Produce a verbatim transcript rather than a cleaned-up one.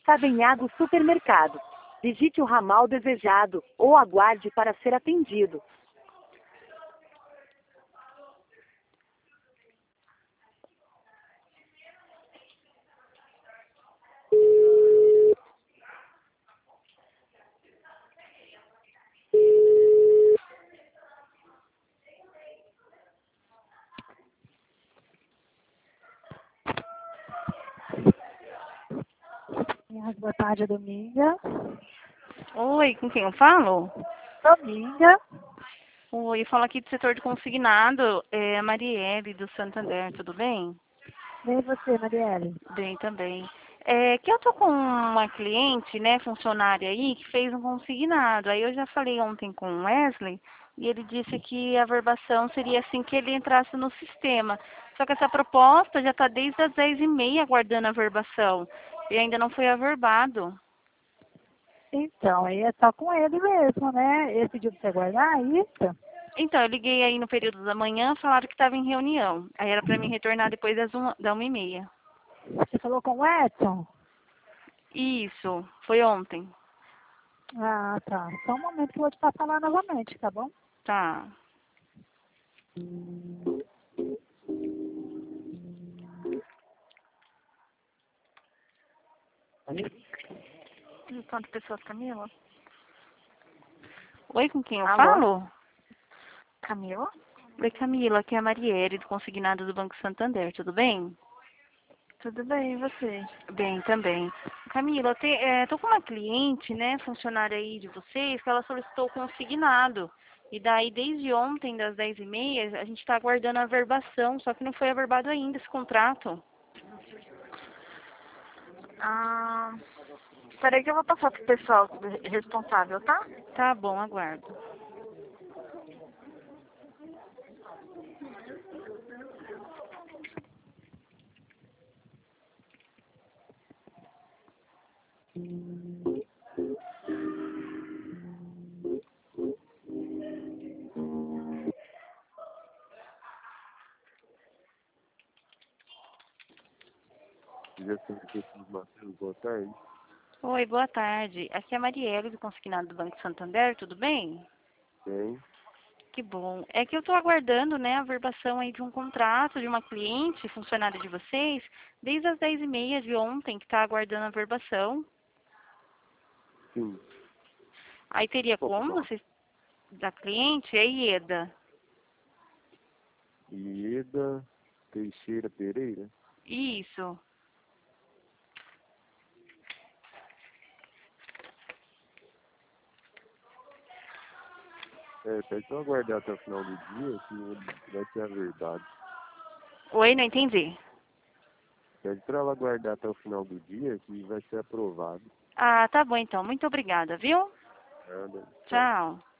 Cadenhago Supermercado. Digite o ramal desejado ou aguarde para ser atendido. Boa tarde, Dominga. Oi, com quem eu falo? Dominga. Oi, falo aqui do setor de consignado, é a Marielle do Santander, tudo bem? Bem você, Marielle? Bem também. É que eu tô com uma cliente, né, funcionária aí, que fez um consignado. Aí eu já falei ontem com o Wesley e ele disse que a verbação seria assim que ele entrasse no sistema. Só que essa proposta já está desde as dez e meia aguardando a verbação e ainda não foi averbado. Então, aí é só com ele mesmo, né? Ele pediu para você guardar isso? Então, eu liguei aí no período da manhã, falaram que estava em reunião. Aí era para mim retornar depois das uma, da uma e meia. Você falou com o Edson? Isso, foi ontem. Ah, tá. Só um momento que eu vou te passar lá novamente, tá bom? Tá. Quantas pessoas, Camila? Oi, com quem eu Alô? falo? Camila? Oi, Camila, aqui é a Marielle, do Consignado do Banco Santander, tudo bem? Tudo bem, e você? Bem, também. Camila, eu te, é, tô com uma cliente, né, funcionária aí de vocês, que ela solicitou o consignado. E daí, desde ontem, das dez e meia, a gente está aguardando a averbação, só que não foi averbado ainda esse contrato. Ah, peraí que eu vou passar pro pessoal responsável, tá? Tá bom, aguardo. Matheus, boa tarde. Oi, boa tarde. Aqui é a Marielle, do Consignado do Banco Santander, tudo bem? Bem, Que bom. É que eu estou aguardando, né, a verbação aí de um contrato de uma cliente, funcionária de vocês, desde as dez e meia de ontem, que está aguardando a verbação. sim. Aí teria Qual que é o como nome? vocês, da cliente, é Ieda. Ieda Teixeira Pereira. Isso. É, pede pra aguardar até o final do dia que vai ser averbado. Oi, não entendi. Pede pra ela aguardar até o final do dia que vai ser aprovado. Ah, tá bom então. Muito obrigada, viu? Nada. Tchau. Tchau.